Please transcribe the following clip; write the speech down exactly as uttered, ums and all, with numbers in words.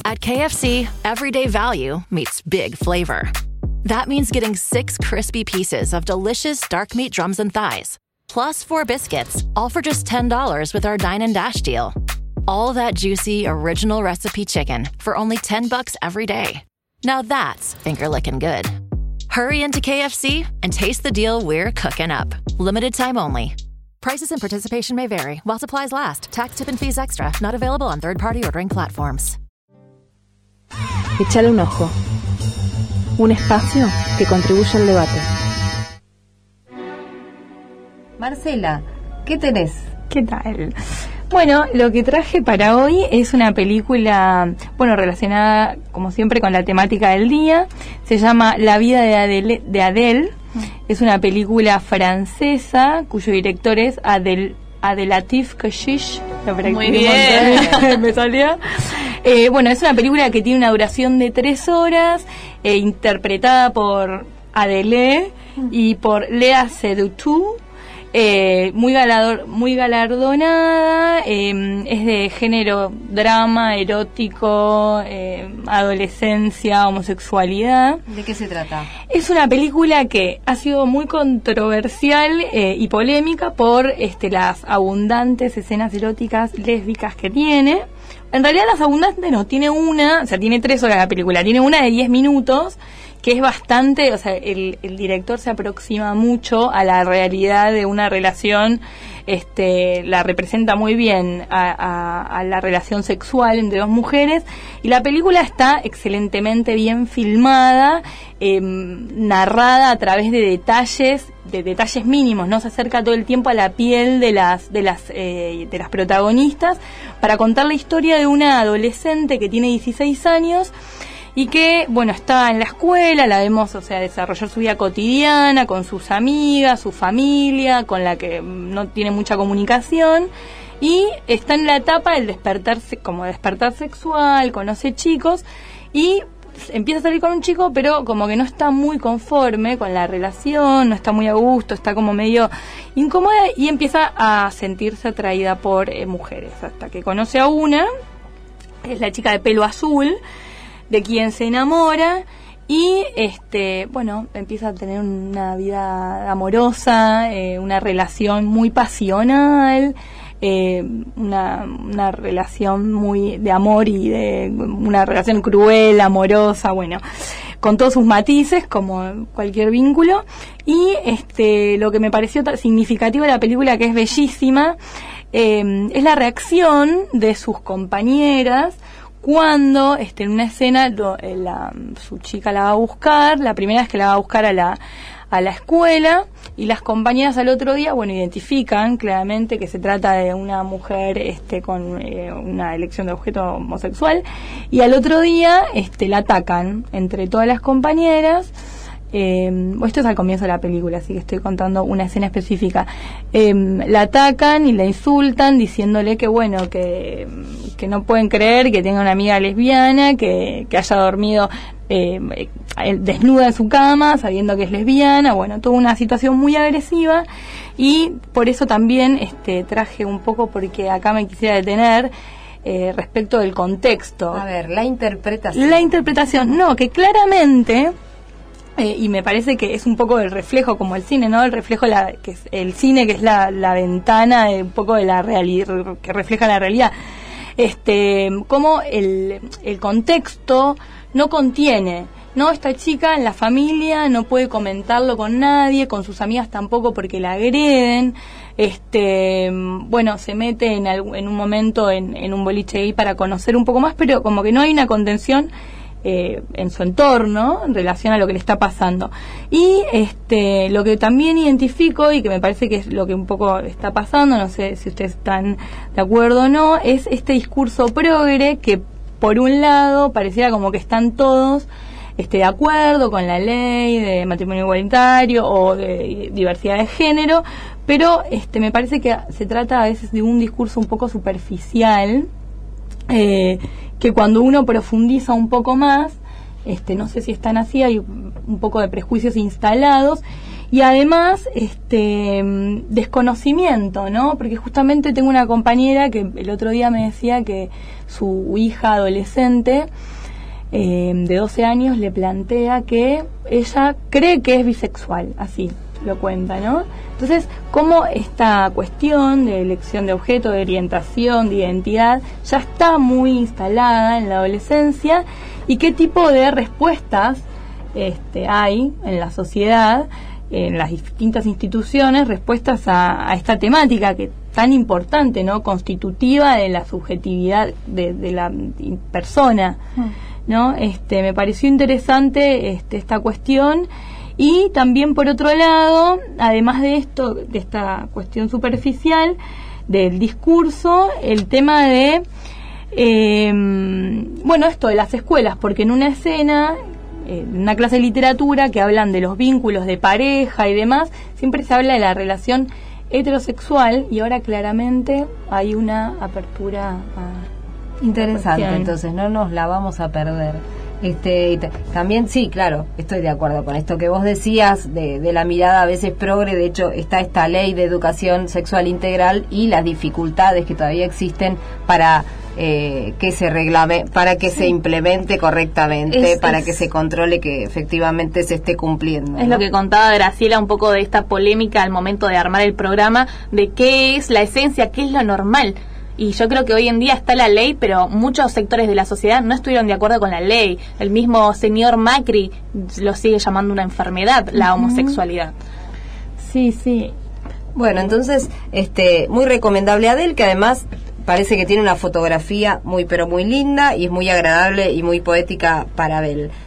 At K F C, everyday value meets big flavor. That means getting six crispy pieces of delicious dark meat drums and thighs, plus four biscuits, all for just ten dollars with our Dine and Dash deal. All that juicy, original recipe chicken for only ten bucks every day. Now that's finger-licking good. Hurry into K F C and taste the deal we're cooking up. Limited time only. Prices and participation may vary while supplies last. Tax, tip, and fees extra. Not available on third-party ordering platforms. Échale un ojo. Un espacio que contribuye al debate. Marcela, ¿qué tenés? ¿Qué tal? Bueno, lo que traje para hoy es una película, bueno, relacionada, como siempre, con la temática del día. Se llama La vida de Adele. De Adele. Es una película francesa cuyo director es Adel, Abdelatif Kechiche. Muy bien. Me salió. Eh, bueno, es una película que tiene una duración de tres horas, eh, interpretada por Adele y por Léa Seydoux. Eh, muy galador, muy galardonada, eh, es de género drama, erótico, eh, adolescencia, homosexualidad. ¿De qué se trata? Es una película que ha sido muy controversial eh, y polémica por este, las abundantes escenas eróticas lésbicas que tiene. En realidad las abundantes no, tiene una, o sea, tiene tres horas la película, tiene una de diez minutos, que es bastante, o sea, el, el director se aproxima mucho a la realidad de una relación, este, la representa muy bien a, a, a la relación sexual entre dos mujeres, y la película está excelentemente bien filmada, eh, narrada a través de detalles, de detalles mínimos, no se acerca todo el tiempo a la piel de las, de las, eh, de las protagonistas, para contar la historia de una adolescente que tiene dieciséis años, y que, bueno, está en la escuela, la vemos, o sea, desarrollar su vida cotidiana, con sus amigas, su familia, con la que no tiene mucha comunicación, y está en la etapa del despertarse, como despertar sexual, conoce chicos, y empieza a salir con un chico, pero como que no está muy conforme con la relación, no está muy a gusto, está como medio incómoda, y empieza a sentirse atraída por eh, mujeres, hasta que conoce a una, es la chica de pelo azul, de quien se enamora, y este bueno empieza a tener una vida amorosa, eh, una relación muy pasional, eh, una, una relación muy de amor y de una relación cruel, amorosa, bueno, con todos sus matices como cualquier vínculo. Y este lo que me pareció significativo de la película, que es bellísima, eh, es la reacción de sus compañeras cuando este, en una escena lo, la, su chica la va a buscar, la primera vez que la va a buscar a la, a la escuela, y las compañeras al otro día, bueno, identifican claramente que se trata de una mujer este, con eh, una elección de objeto homosexual, y al otro día este, la atacan entre todas las compañeras. Eh, esto es al comienzo de la película, así que estoy contando una escena específica. Eh, la atacan y la insultan diciéndole que bueno, que, que no pueden creer que tenga una amiga lesbiana, que, que haya dormido eh, desnuda en su cama sabiendo que es lesbiana. Bueno, toda una situación muy agresiva, y por eso también este, traje un poco, porque acá me quisiera detener eh, respecto del contexto. A ver, la interpretación. La interpretación, no, que claramente... Eh, y me parece que es un poco el reflejo, como el cine, ¿no? El reflejo, la, que es el cine, que es la, la ventana de un poco de la realidad, que refleja la realidad. Este, como el, el contexto no contiene, ¿no? Esta chica en la familia no puede comentarlo con nadie, con sus amigas tampoco, porque la agreden. Este, bueno, se mete en, algún, en un momento en, en un boliche ahí para conocer un poco más, pero como que no hay una contención Eh, en su entorno en relación a lo que le está pasando. Y este lo que también identifico, y que me parece que es lo que un poco está pasando, no sé si ustedes están de acuerdo o no, es este discurso progre que por un lado pareciera como que están todos este, de acuerdo con la ley de matrimonio igualitario o de diversidad de género, pero este me parece que se trata a veces de un discurso un poco superficial, eh, que cuando uno profundiza un poco más, este, no sé si están así, hay un poco de prejuicios instalados, y además este desconocimiento, ¿no? Porque justamente tengo una compañera que el otro día me decía que su hija adolescente eh, de doce años le plantea que ella cree que es bisexual, así lo cuenta, ¿no? Entonces, cómo esta cuestión de elección de objeto, de orientación, de identidad, ya está muy instalada en la adolescencia, y qué tipo de respuestas este, hay en la sociedad, en las distintas instituciones, respuestas a, a esta temática que tan importante, ¿no? Constitutiva de la subjetividad de, de la persona, ¿no? Este, me pareció interesante este, esta cuestión. Y también, por otro lado, además de esto, de esta cuestión superficial del discurso, el tema de, eh, bueno, esto de las escuelas, porque en una escena, en una clase de literatura que hablan de los vínculos de pareja y demás, siempre se habla de la relación heterosexual, y ahora claramente hay una apertura a... Interesante, entonces, no nos la vamos a perder. Este, y t- también sí, claro, estoy de acuerdo con esto que vos decías de, de la mirada a veces progre. De hecho, está esta ley de educación sexual integral y las dificultades que todavía existen para eh, que se reglame, para que sí. se implemente correctamente, es, para es, que se controle que efectivamente se esté cumpliendo. Es, ¿no?, lo que contaba Graciela un poco de esta polémica al momento de armar el programa, de qué es la esencia, qué es lo normal. Y yo creo que hoy en día está la ley, pero muchos sectores de la sociedad no estuvieron de acuerdo con la ley. El mismo señor Macri lo sigue llamando una enfermedad, la uh-huh. homosexualidad. Sí, sí. Bueno, entonces, este, muy recomendable Adele, que además parece que tiene una fotografía muy, pero muy linda, y es muy agradable y muy poética para ver.